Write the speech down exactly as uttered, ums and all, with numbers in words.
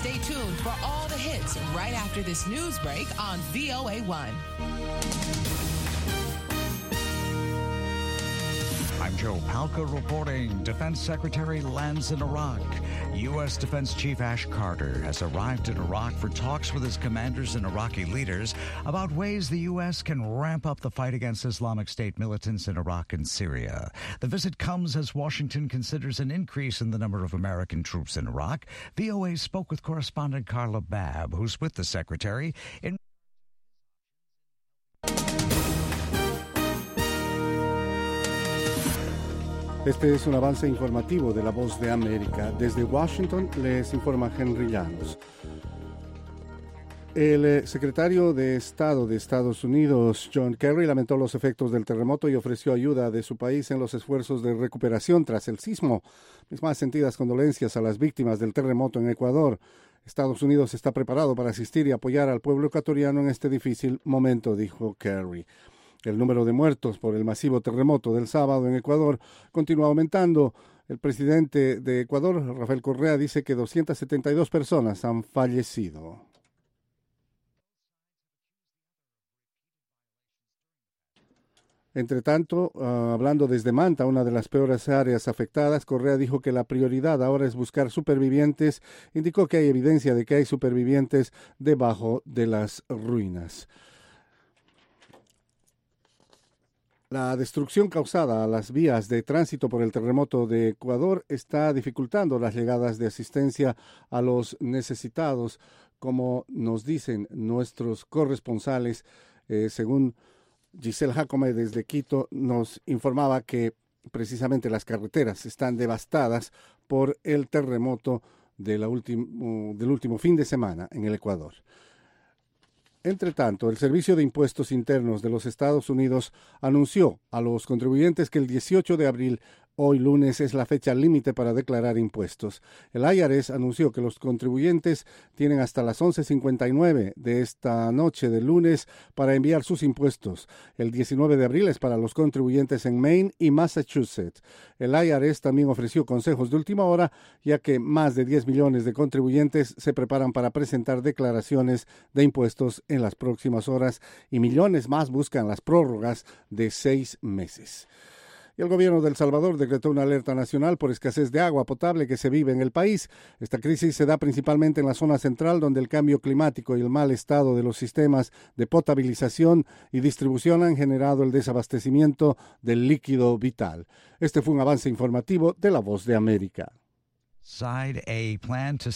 Stay tuned for all the hits right after this news break on V O A one. I'm Joe Palca reporting. Defense Secretary lands in Iraq. U S. Defense Chief Ash Carter has arrived in Iraq for talks with his commanders and Iraqi leaders about ways the U S can ramp up the fight against Islamic State militants in Iraq and Syria. The visit comes as Washington considers an increase in the number of American troops in Iraq. V O A spoke with correspondent Carla Babb, who's with the Secretary in Este es un avance informativo de La Voz de América. Desde Washington les informa Henry Llanos. El secretario de Estado de Estados Unidos, John Kerry, lamentó los efectos del terremoto y ofreció ayuda de su país en los esfuerzos de recuperación tras el sismo. Mis más sentidas condolencias a las víctimas del terremoto en Ecuador. Estados Unidos está preparado para asistir y apoyar al pueblo ecuatoriano en este difícil momento, dijo Kerry. El número de muertos por el masivo terremoto del sábado en Ecuador continúa aumentando. El presidente de Ecuador, Rafael Correa, dice que doscientas setenta y dos personas han fallecido. Entre tanto, uh, hablando desde Manta, una de las peores áreas afectadas, Correa dijo que la prioridad ahora es buscar supervivientes. Indicó que hay evidencia de que hay supervivientes debajo de las ruinas. La destrucción causada a las vías de tránsito por el terremoto de Ecuador está dificultando las llegadas de asistencia a los necesitados, como nos dicen nuestros corresponsales. Eh, según Giselle Jacome desde Quito, nos informaba que precisamente las carreteras están devastadas por el terremoto de la último, del último fin de semana en el Ecuador. Entre tanto, el Servicio de Impuestos Internos de los Estados Unidos anunció a los contribuyentes que el dieciocho de abril, hoy lunes, es la fecha límite para declarar impuestos. El I R S anunció que los contribuyentes tienen hasta las once cincuenta y nueve de esta noche de lunes para enviar sus impuestos. El diecinueve de abril es para los contribuyentes en Maine y Massachusetts. El I R S también ofreció consejos de última hora, ya que más de diez millones de contribuyentes se preparan para presentar declaraciones de impuestos en las próximas horas y millones más buscan las prórrogas de seis meses. Y el gobierno de El Salvador decretó una alerta nacional por escasez de agua potable que se vive en el país. Esta crisis se da principalmente en la zona central, donde el cambio climático y el mal estado de los sistemas de potabilización y distribución han generado el desabastecimiento del líquido vital. Este fue un avance informativo de La Voz de América. Side A plan to